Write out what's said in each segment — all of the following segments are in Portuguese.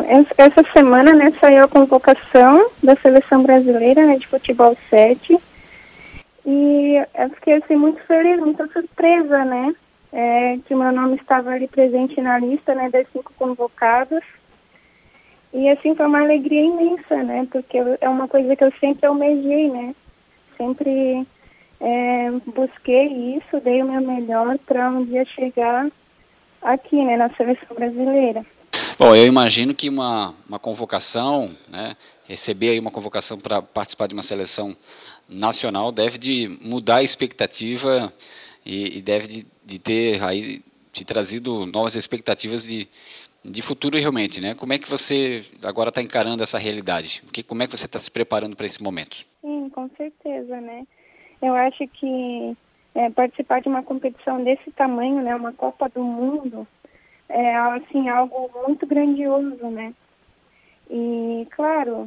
essa semana, né, saiu a convocação da Seleção Brasileira, né, de Futebol 7. E eu fiquei, assim, muito feliz, muito surpresa, né, que o meu nome estava ali presente na lista, né, das 5 convocados. E, assim, foi uma alegria imensa, né, porque é uma coisa que eu sempre almejei, né, sempre busquei isso, dei o meu melhor para um dia chegar aqui, né, na Seleção Brasileira. Bom, eu imagino que uma convocação, né, receber aí uma convocação para participar de uma seleção nacional deve de mudar a expectativa e deve de ter aí te trazido novas expectativas de futuro realmente, né? Como é que você agora está encarando essa realidade? Como é que você está se preparando para esse momento? Sim, com certeza, né? Eu acho que participar de uma competição desse tamanho, né, uma Copa do Mundo, é assim, algo muito grandioso, né? E, claro,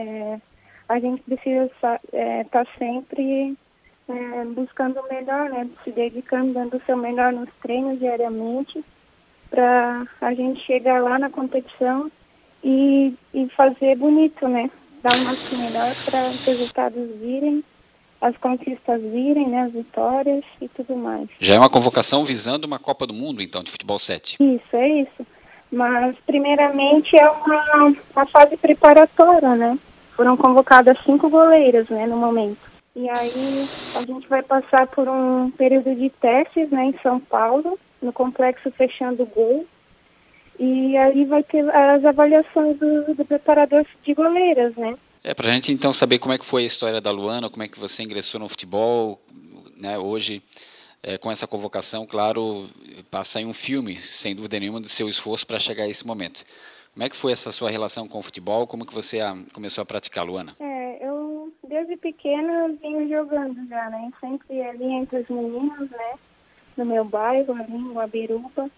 a gente precisa estar sempre buscando o melhor, né? Se dedicando, dando o seu melhor nos treinos diariamente, para a gente chegar lá na competição e fazer bonito, né? Dar o nosso melhor para os resultados virem, as conquistas virem, né? As vitórias e tudo mais. Já é uma convocação visando uma Copa do Mundo, então, de futebol 7. Isso, é isso. Mas, primeiramente, é uma fase preparatória, né? Foram convocadas 5 goleiras, né, no momento. E aí, a gente vai passar por um período de testes, né, em São Paulo, no Complexo Fechando Gol. E aí vai ter as avaliações do preparador de goleiras, né? Para a gente, então, saber como é que foi a história da Luana, como é que você ingressou no futebol, né, hoje, com essa convocação, claro, passa aí um filme, sem dúvida nenhuma, do seu esforço para chegar a esse momento. Como é que foi essa sua relação com o futebol? Como que você começou a praticar, Luana? Eu, desde pequena, vinha jogando já, né? Sempre ali entre os meninos, né? No meu bairro, ali em Guabiruba.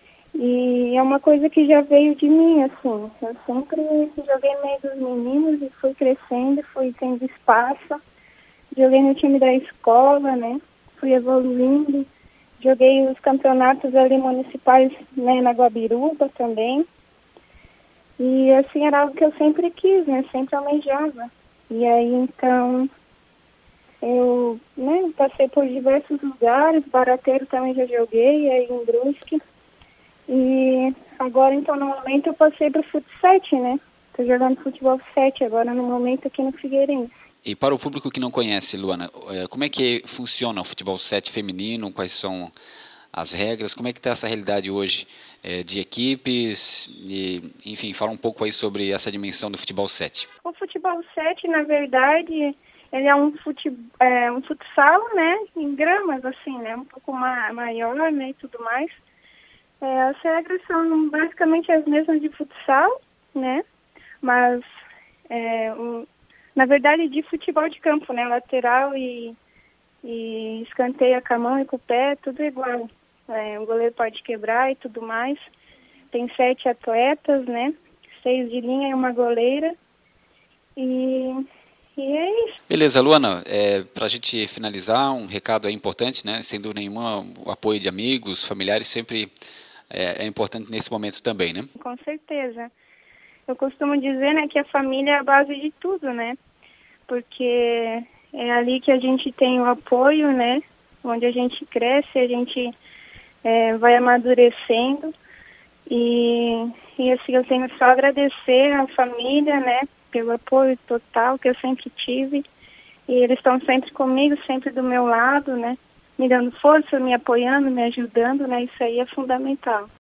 E é uma coisa que já veio de mim, assim. Eu sempre joguei no meio dos meninos e fui crescendo, fui tendo espaço. Joguei no time da escola, né? Fui evoluindo. Joguei os campeonatos ali municipais, né, na Guabiruba também. E, assim, era algo que eu sempre quis, né? Sempre almejava. E aí, então, eu, né, passei por diversos lugares. Barateiro também já joguei, aí em Brusque. E agora, então, no momento, eu passei para o Fut 7, né? Estou jogando futebol 7 agora, no momento, aqui no Figueirense. E para o público que não conhece, Luana, como é que funciona o futebol 7 feminino? Quais são as regras? Como é que está essa realidade hoje de equipes? E, enfim, fala um pouco aí sobre essa dimensão do futebol 7. O futebol 7, na verdade, ele é um futsal, né? Em gramas, assim, né? Um pouco maior, né? E tudo mais. As regras são basicamente as mesmas de futsal, né? Mas, na verdade, de futebol de campo, né? Lateral e escanteia com a mão e com o pé, tudo igual. O goleiro pode quebrar e tudo mais. Tem 7 atletas, né? 6 de linha e uma goleira. E é isso. Beleza, Luana, para a gente finalizar, um recado importante, né? Sem dúvida nenhuma, o apoio de amigos, familiares sempre é importante nesse momento também, né? Com certeza. Eu costumo dizer, né, que a família é a base de tudo, né? Porque é ali que a gente tem o apoio, né? Onde a gente cresce, a gente vai amadurecendo. E assim, eu tenho só a agradecer à família, né? Pelo apoio total que eu sempre tive. E eles estão sempre comigo, sempre do meu lado, né? Me dando força, me apoiando, me ajudando, né? Isso aí é fundamental.